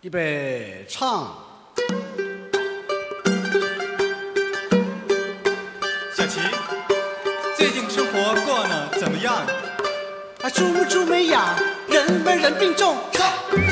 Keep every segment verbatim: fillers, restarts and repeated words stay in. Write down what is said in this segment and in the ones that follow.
预备唱。 小琪，最近生活过得怎么样？ 啊，猪猪没养，人们人并重。走。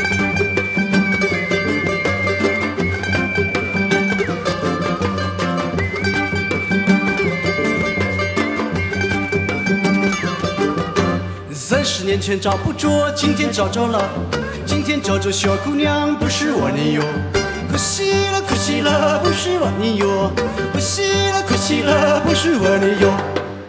三十年前找不着，今天找着了。今天找着小姑娘，不是我女友。可惜了，可惜了，不是我女友。可惜了，可惜了，不是我女友。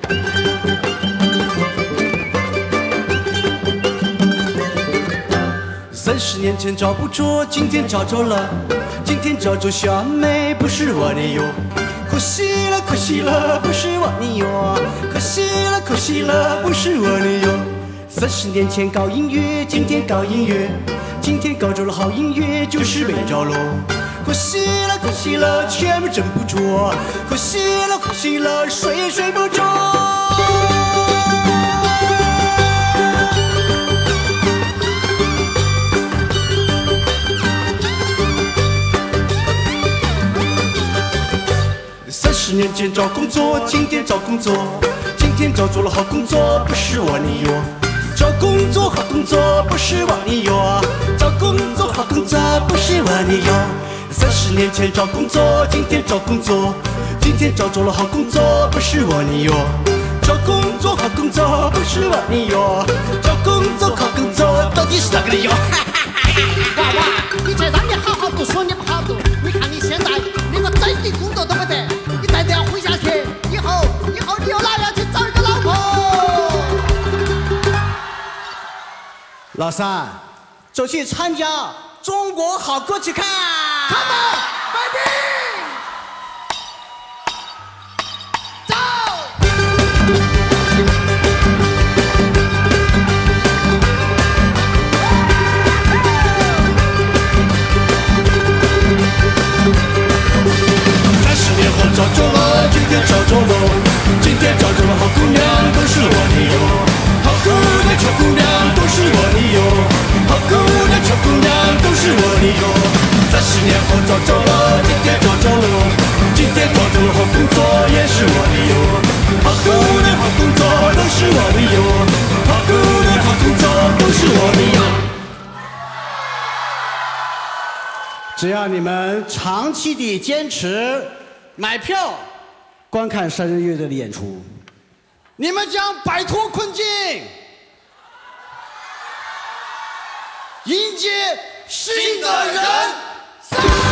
三十年前找不着，今天找着了。今天找着小妹，不是我女友。可惜了，可惜了，不是我女友。可惜了，可惜了，不是我女友。三十年前搞音乐，今天搞音乐，今天搞着了好音乐，就是没着落。可惜了，可惜了，全部镇不住。可惜了，可惜了，睡也睡不着。三十年前找工作，今天找工作，今天找着了好工作，不是我女友。找工作好工作不是我女友，找工作好工作不是我女友。三十年前找工作，今天找工作，今天找着了好工作，不是我女友。找工作好工作不是我女友，找工作好工作到底是哪个女友？ 娃娃，以前让你好好读书你不好读，你看你现在连个正经工作都没得，你再这样混下去，以后以后你又哪样去找一个老婆？ 老三，走去参加中国好歌曲看。 Come on, baby！ 走。 三十年后找着了，今天找着了，今天找着了好姑娘，都是我女友。好姑娘、丑姑娘都是我女友，好姑娘、丑姑娘都是我女友。三十年后找着了，今天找着了，今天找着了好工作也是我女友。好姑娘、好工作都是我女友，好姑娘、好工作都是我女友。只要你们长期地坚持买票观看三人乐队的演出，你们将摆脱困境，迎接新的人生。